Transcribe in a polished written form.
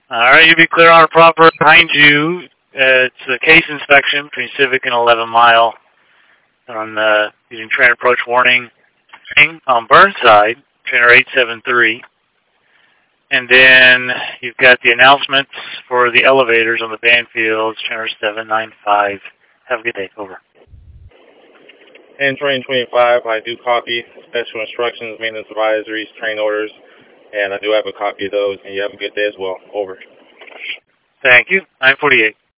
All right, you'll be clear on a proper behind you. It's a case inspection between Civic and 11 Mile on using train approach warning on Burnside, trainer 873. And then you've got the announcements for the elevators on the Banfields, trainer 795. Have a good day. Over. And train 25, I do copy special instructions, maintenance advisories, train orders, and I do have a copy of those, and you have a good day as well. Over. Thank you. 948.